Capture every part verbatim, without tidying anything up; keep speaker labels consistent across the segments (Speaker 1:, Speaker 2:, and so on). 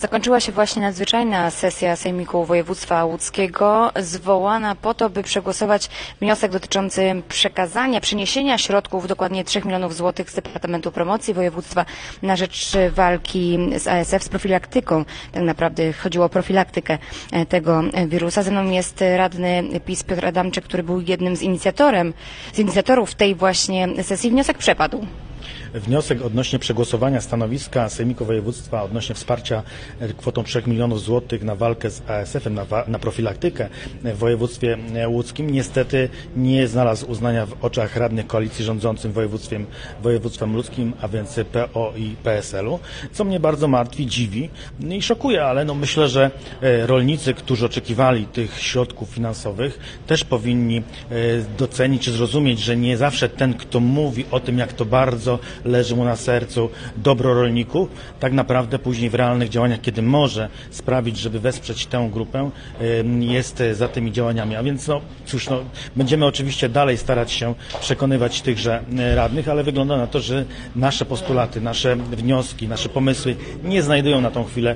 Speaker 1: Zakończyła się właśnie nadzwyczajna sesja Sejmiku Województwa Łódzkiego, zwołana po to, by przegłosować wniosek dotyczący przekazania, przeniesienia środków, dokładnie trzech milionów złotych z Departamentu Promocji Województwa na rzecz walki z A S F, z profilaktyką. Tak naprawdę chodziło o profilaktykę tego wirusa. Ze mną jest radny PiS Piotr Adamczyk, który był jednym z inicjatorem, z inicjatorów tej właśnie sesji. Wniosek przepadł.
Speaker 2: Wniosek odnośnie przegłosowania stanowiska Sejmiku Województwa odnośnie wsparcia kwotą trzech milionów złotych na walkę z A S F-em, na, na profilaktykę w województwie łódzkim niestety nie znalazł uznania w oczach radnych koalicji rządzącym województwem, województwem łódzkim, a więc P O i P S L u, co mnie bardzo martwi, dziwi i szokuje, ale no myślę, że rolnicy, którzy oczekiwali tych środków finansowych, też powinni docenić czy zrozumieć, że nie zawsze ten, kto mówi o tym, jak to bardzo leży mu na sercu dobro rolników, tak naprawdę później w realnych działaniach, kiedy może sprawić, żeby wesprzeć tę grupę, jest za tymi działaniami. A więc no cóż, no, będziemy oczywiście dalej starać się przekonywać tychże radnych, ale wygląda na to, że nasze postulaty, nasze wnioski, nasze pomysły nie znajdują na tą chwilę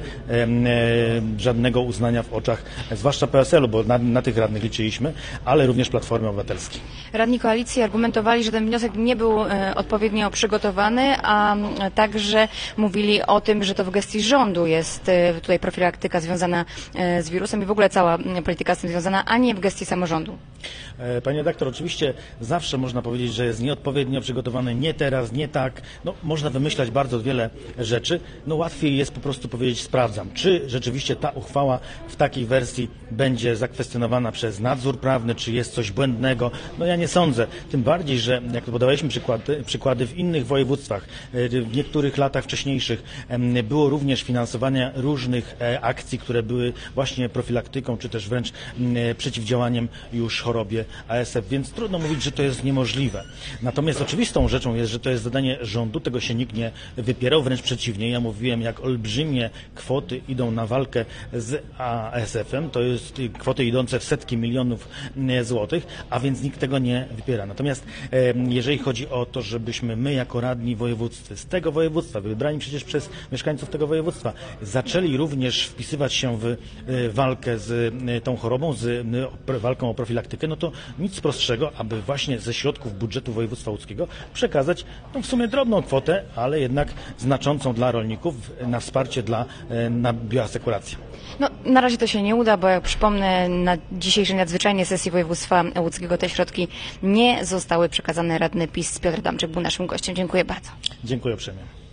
Speaker 2: żadnego uznania w oczach, zwłaszcza P S L u, bo na, na tych radnych liczyliśmy, ale również Platformy Obywatelskiej.
Speaker 1: Radni koalicji argumentowali, że ten wniosek nie był odpowiednio przygotowany, a także mówili o tym, że to w gestii rządu jest tutaj profilaktyka związana z wirusem i w ogóle cała polityka z tym związana, a nie w gestii samorządu.
Speaker 2: Panie redaktor, oczywiście zawsze można powiedzieć, że jest nieodpowiednio przygotowany, nie teraz, nie tak. No, można wymyślać bardzo wiele rzeczy. No, łatwiej jest po prostu powiedzieć, sprawdzam, czy rzeczywiście ta uchwała w takiej wersji będzie zakwestionowana przez nadzór prawny, czy jest coś błędnego. No ja nie sądzę. Tym bardziej, że jak podawaliśmy przykłady, przykłady w innych województwach, w niektórych latach wcześniejszych było również finansowanie różnych akcji, które były właśnie profilaktyką, czy też wręcz przeciwdziałaniem już chorobie A S F, więc trudno mówić, że to jest niemożliwe. Natomiast oczywistą rzeczą jest, że to jest zadanie rządu, tego się nikt nie wypierał, wręcz przeciwnie. Ja mówiłem, jak olbrzymie kwoty idą na walkę z A S F-em, to jest kwoty idące w setki milionów złotych, a więc nikt tego nie wypiera. Natomiast jeżeli chodzi o to, żebyśmy my jako radni województwa, z tego województwa, wybrani przecież przez mieszkańców tego województwa, zaczęli również wpisywać się w walkę z tą chorobą, z walką o profilaktykę, no to nic prostszego, aby właśnie ze środków budżetu województwa łódzkiego przekazać no w sumie drobną kwotę, ale jednak znaczącą dla rolników na wsparcie dla na bioasekurację.
Speaker 1: No, na razie to się nie uda, bo jak przypomnę, na dzisiejszej nadzwyczajnej sesji województwa łódzkiego te środki nie zostały przekazane. Radny PiS Piotr Adamczyk był naszym gościem. Dziękuję bardzo.
Speaker 2: Dziękuję uprzejmie.